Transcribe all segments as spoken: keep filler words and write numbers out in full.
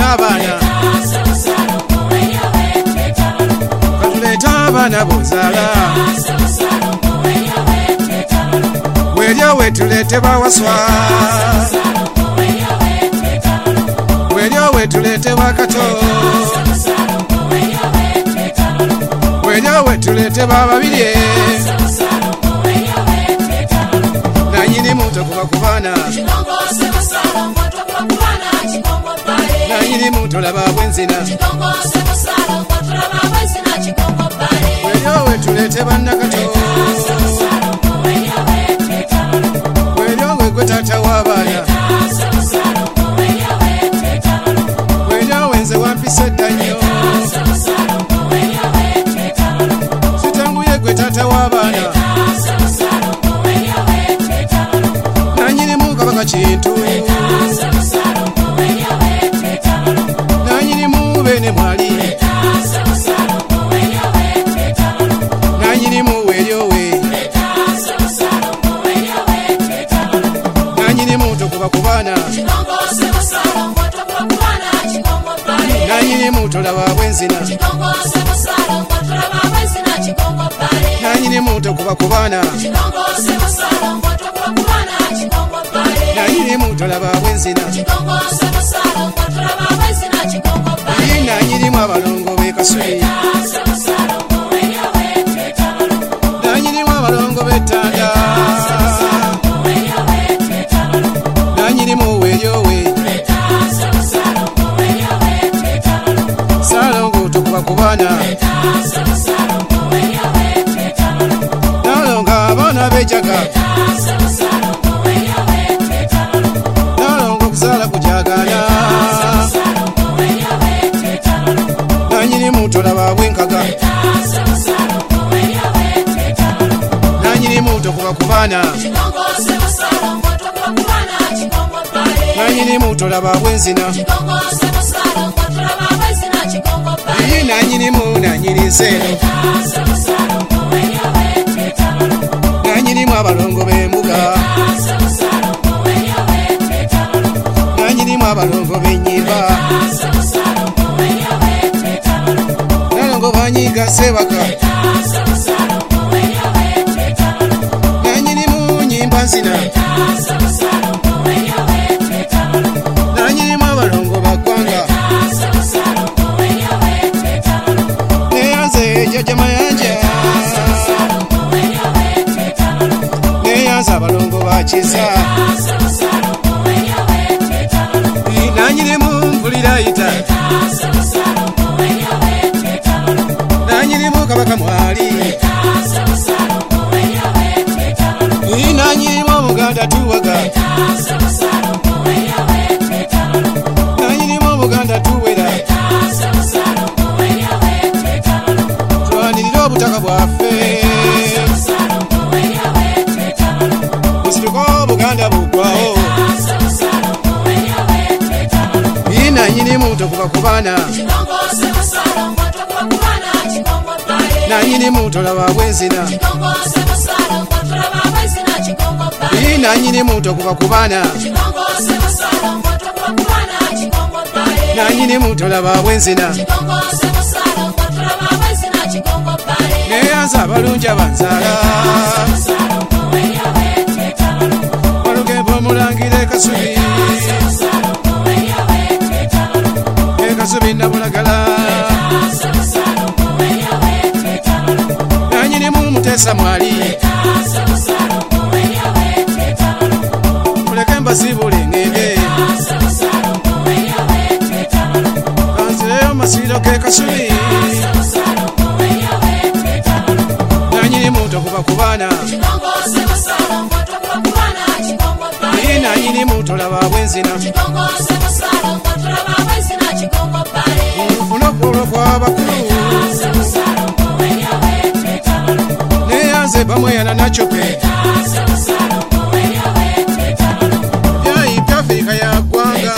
abana katuleta abana bozala welyo wetulete bawaswa welyo wetulete bakato welyo wetulete bababirye nanyini muto kuba kubana nanyini muto laba bwenzina welyo wetulete bannakato welyo wegwe tata w'abaana welyo wenze wampise dda nnyo sitanguye gwe tata w'abaana nanyinimu kabaka kintu nanyinimu bene mwali nanyinimu welyowe nanyinimu tokuba kubana nanyinimu tolaba bwenzina nanyinimu tokuba kubana nanyinimu tolaba bwenzina nanyinimu abalongo bekasubi nanyinimu abalongo betanda nanyinimu welyowe salongo tokuba kubana nalonga abaana bejaga nalonga okuzala kujagana nanyinimu tolaba bwenkaga nanyinimu tokuba kubana nanyinimu tolaba bwenzina iyi nanyinimu nanyini nseno nanyinimu abalongo b'embuga nanyinimu abalongo b'ennyimba nalongo banyiga sebaka nanyinimu nyimba nzina nanyinimu abalongo baggwanga neyanze jajama yanja neyanze abalongo bakiza nanyinimu mpulirayita nanyinimu kabaka mwali nanyinimu omuganda tuwaga nanyinimu omuganda tuwera twanirira obutaka bwaffe musituka obuganda bugwawo nanyinimu tokuba kubana nanyinimu tolaba bwenzina nanyinimu tokuba kubana nanyinimu tolaba bwenzina neyanza abalungi abanzala olugembe omulangire ekasubi ekasubi nabulagala nanyinimu mutesa mwali muleke mbasibule ngende kanzireyo masiro kekasubi nanyinimu tokuba kubana nanyinimu tolaba bwenzina nfuna okwolwo kw'abakulu neyanze bamweyana nacope byayi byafirika yaggwanga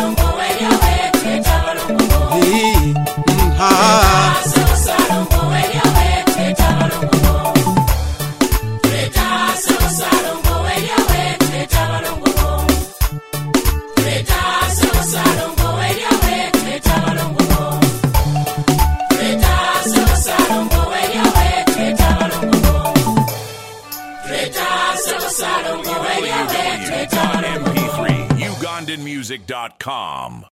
Ha music dot com.